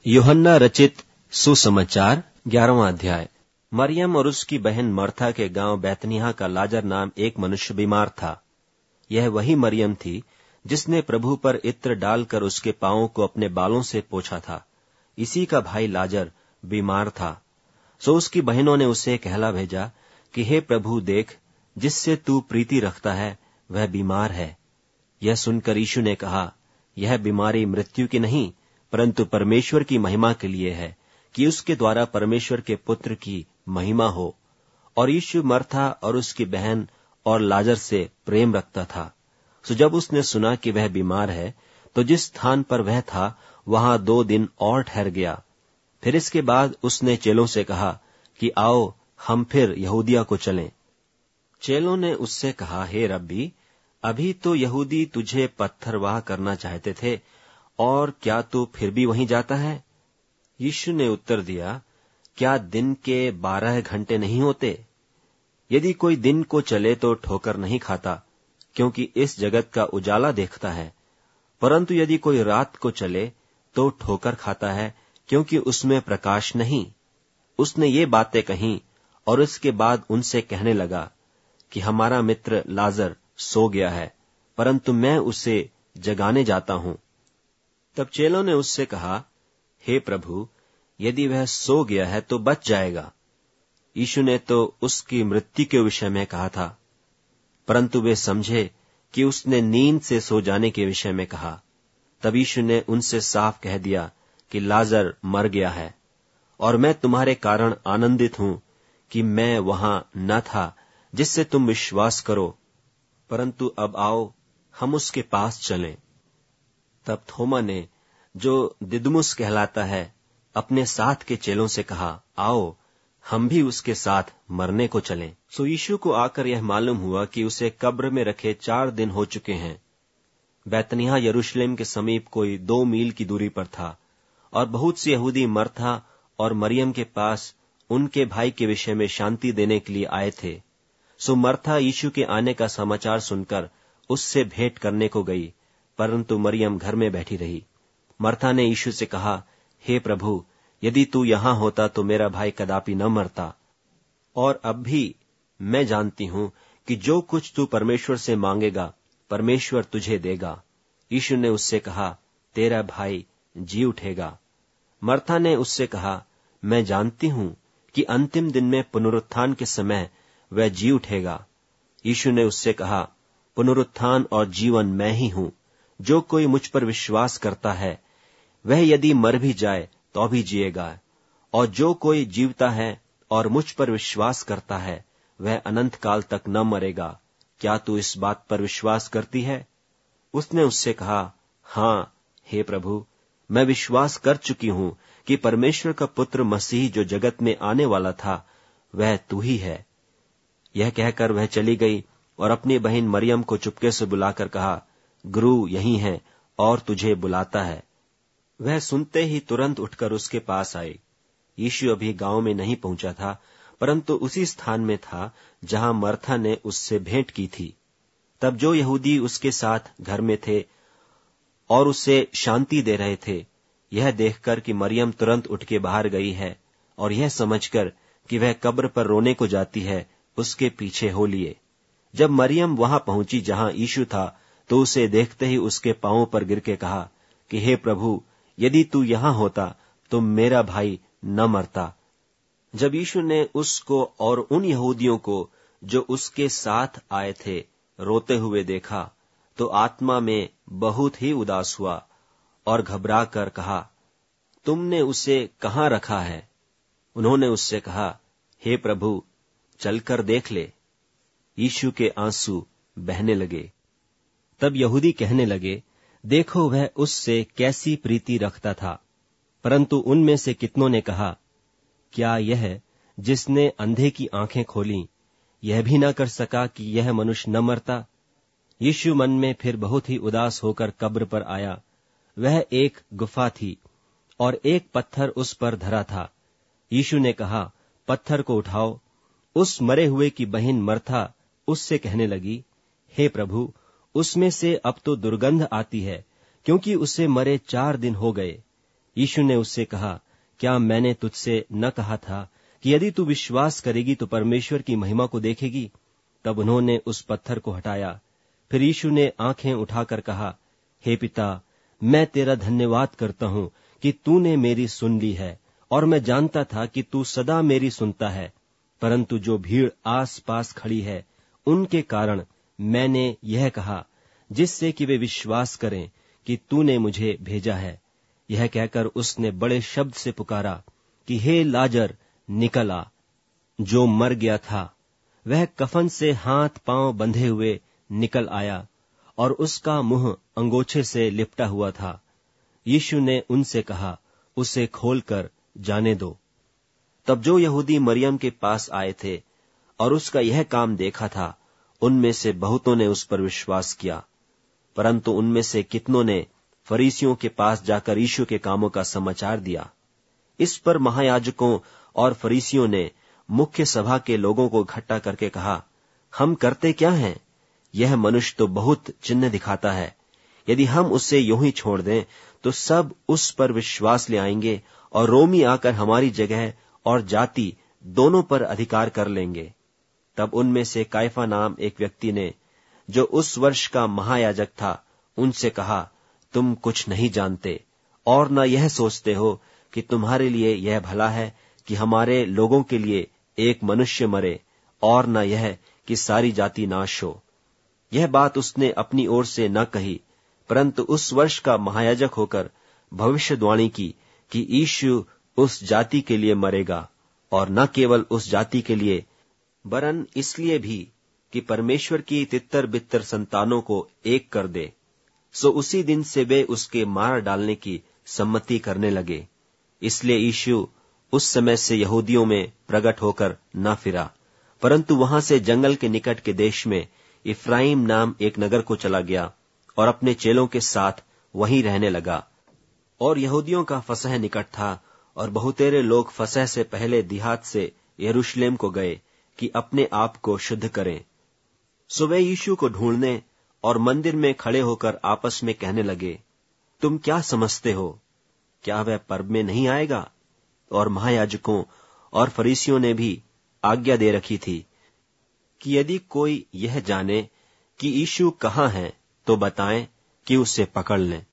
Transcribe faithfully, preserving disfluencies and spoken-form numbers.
यूहन्ना रचित सुसमाचार ग्यारहवां अध्याय। मरियम और उसकी बहन मर्था के गांव बैतनिय्याह का लाजर नाम एक मनुष्य बीमार था। यह वही मरियम थी जिसने प्रभु पर इत्र डालकर उसके पांवों को अपने बालों से पोंछा था। इसी का भाई लाजर बीमार था। सो उसकी बहनों ने उसे कहला भेजा कि हे प्रभु, देख, जिससे तू प्रीति रखता है वह बीमार है। यह सुनकर यीशु ने कहा, यह बीमारी मृत्यु की नहीं, परंतु परमेश्वर की महिमा के लिए है, कि उसके द्वारा परमेश्वर के पुत्र की महिमा हो। और यीशु मर्था और उसकी बहन और लाजर से प्रेम रखता था। सो जब उसने सुना कि वह बीमार है, तो जिस स्थान पर वह था वहां दो दिन और ठहर गया। फिर इसके बाद उसने चेलों से कहा कि आओ, हम फिर यहूदिया को चलें। चेलों ने उससे कहा, हे रब्बी, अभी तो यहूदी तुझे पत्थरवाह करना चाहते थे, और क्या तू फिर भी वहीं जाता है? यीशु ने उत्तर दिया, क्या दिन के बारह घंटे नहीं होते? यदि कोई दिन को चले तो ठोकर नहीं खाता, क्योंकि इस जगत का उजाला देखता है। परंतु यदि कोई रात को चले तो ठोकर खाता है, क्योंकि उसमें प्रकाश नहीं। उसने ये बातें कहीं और इसके बाद उनसे कहने लगा कि हमारा मित्र लाजर सो गया है, परंतु मैं उसे जगाने जाता हूं। तब चेलों ने उससे कहा, हे प्रभु, यदि वह सो गया है तो बच जाएगा। यीशु ने तो उसकी मृत्यु के विषय में कहा था, परंतु वे समझे कि उसने नींद से सो जाने के विषय में कहा। तब यीशु ने उनसे साफ कह दिया कि लाजर मर गया है, और मैं तुम्हारे कारण आनंदित हूं कि मैं वहां न था, जिससे तुम विश्वास करो। परंतु अब आओ, हम उसके पास चलें। तब थोमा ने, जो दिदुमुस कहलाता है, अपने साथ के चेलों से कहा, आओ, हम भी उसके साथ मरने को चलें। सो यीशु को आकर यह मालूम हुआ कि उसे कब्र में रखे चार दिन हो चुके हैं। बैतनिय्याह यरूशलेम के समीप कोई दो मील की दूरी पर था, और बहुत से यहूदी मर्था और मरियम के पास उनके भाई के विषय में शांति देने के लिए आए थे। सो मर्था यीशु के आने का समाचार सुनकर उससे भेंट करने को गई, परंतु मरियम घर में बैठी रही। मर्था ने यीशु से कहा, हे प्रभु, यदि तू यहां होता तो मेरा भाई कदापि न मरता। और अब भी मैं जानती हूं कि जो कुछ तू परमेश्वर से मांगेगा, परमेश्वर तुझे देगा। यीशु ने उससे कहा, तेरा भाई जी उठेगा। मर्था ने उससे कहा, मैं जानती हूं कि अंतिम दिन में पुनरुत्थान के समय वह जी उठेगा। यीशु ने उससे कहा, पुनरुत्थान और जीवन मैं ही हूं। जो कोई मुझ पर विश्वास करता है, वह यदि मर भी जाए तो भी जिएगा, और जो कोई जीवता है और मुझ पर विश्वास करता है, वह अनंत काल तक न मरेगा। क्या तू इस बात पर विश्वास करती है? उसने उससे कहा, हाँ हे प्रभु, मैं विश्वास कर चुकी हूं कि परमेश्वर का पुत्र मसीह जो जगत में आने वाला था, वह तू ही है। यह कहकर वह चली गई और अपनी बहन मरियम को चुपके से बुलाकर कहा, गुरु यहीं है और तुझे बुलाता है। वह सुनते ही तुरंत उठकर उसके पास आई। यीशु अभी गांव में नहीं पहुंचा था, परंतु उसी स्थान में था जहां मर्था ने उससे भेंट की थी। तब जो यहूदी उसके साथ घर में थे और उसे शांति दे रहे थे, यह देखकर कि मरियम तुरंत उठ के बाहर गई है, और यह समझकर कि वह कब्र पर रोने को जाती है, उसके पीछे हो लिए। जब मरियम वहां पहुंची जहां यीशु था, तो उसे देखते ही उसके पांवों पर गिर के कहा कि हे प्रभु, यदि तू यहां होता तो मेरा भाई न मरता। जब यीशु ने उसको और उन यहूदियों को जो उसके साथ आए थे रोते हुए देखा, तो आत्मा में बहुत ही उदास हुआ और घबरा कर कहा, तुमने उसे कहां रखा है? उन्होंने उससे कहा, हे प्रभु, चलकर देख ले। यीशु के आंसू बहने लगे। तब यहूदी कहने लगे, देखो वह उससे कैसी प्रीति रखता था। परंतु उनमें से कितनों ने कहा, क्या यह जिसने अंधे की आंखें खोली, यह भी न कर सका कि यह मनुष्य न मरता? यीशु मन में फिर बहुत ही उदास होकर कब्र पर आया। वह एक गुफा थी और एक पत्थर उस पर धरा था। यीशु ने कहा, पत्थर को उठाओ। उस मरे हुए की बहन मर्था उससे कहने लगी, हे प्रभु, उसमें से अब तो दुर्गंध आती है, क्योंकि उसे मरे चार दिन हो गए। यीशु ने उससे कहा, क्या मैंने तुझसे न कहा था कि यदि तू विश्वास करेगी तो परमेश्वर की महिमा को देखेगी? तब उन्होंने उस पत्थर को हटाया। फिर यीशु ने आंखें उठाकर कहा, हे पिता, मैं तेरा धन्यवाद करता हूं कि तूने मेरी सुन ली है, और मैं जानता था कि तू सदा मेरी सुनता है, परंतु जो भीड़ आस पास खड़ी है उनके कारण मैंने यह कहा, जिससे कि वे विश्वास करें कि तूने मुझे भेजा है। यह कहकर उसने बड़े शब्द से पुकारा कि हे लाजर, निकल आ। जो मर गया था वह कफन से हाथ पांव बंधे हुए निकल आया, और उसका मुंह अंगोछे से लिपटा हुआ था। यीशु ने उनसे कहा, उसे खोलकर जाने दो। तब जो यहूदी मरियम के पास आए थे और उसका यह काम देखा था, उनमें से बहुतों ने उस पर विश्वास किया, परंतु उनमें से कितनों ने फरीसियों के पास जाकर यीशु के कामों का समाचार दिया। इस पर महायाजकों और फरीसियों ने मुख्य सभा के लोगों को इकट्ठा करके कहा, हम करते क्या हैं? यह मनुष्य तो बहुत चिन्ह दिखाता है। यदि हम उसे यूं ही छोड़ दें तो सब उस पर विश्वास ले आएंगे, और रोमी आकर हमारी जगह और जाति दोनों पर अधिकार कर लेंगे। तब उनमें से कायफा नाम एक व्यक्ति ने, जो उस वर्ष का महायाजक था, उनसे कहा, तुम कुछ नहीं जानते और न यह सोचते हो कि तुम्हारे लिए यह भला है कि हमारे लोगों के लिए एक मनुष्य मरे, और न यह कि सारी जाति नाश हो। यह बात उसने अपनी ओर से न कही, परंतु उस वर्ष का महायाजक होकर भविष्यवाणी की कि यीशु उस जाति के लिए मरेगा, और न केवल उस जाति के लिए, वरन इसलिए भी कि परमेश्वर की तितर बितर संतानों को एक कर दे। सो उसी दिन से वे उसके मार डालने की सम्मति करने लगे। इसलिए यीशु उस समय से यहूदियों में प्रकट होकर न फिरा, परंतु वहां से जंगल के निकट के देश में इफ्राइम नाम एक नगर को चला गया, और अपने चेलों के साथ वहीं रहने लगा। और यहूदियों का फसह निकट था, और बहुतेरे लोग फसह से पहले दिहात से यरूशलेम को गए कि अपने आप को शुद्ध करें। सो वे यीशु को ढूंढने और मंदिर में खड़े होकर आपस में कहने लगे, तुम क्या समझते हो? क्या वह पर्व में नहीं आएगा? और महायाजकों और फरीसियों ने भी आज्ञा दे रखी थी कि यदि कोई यह जाने कि यीशु कहाँ है, तो बताएं कि उसे पकड़ लें।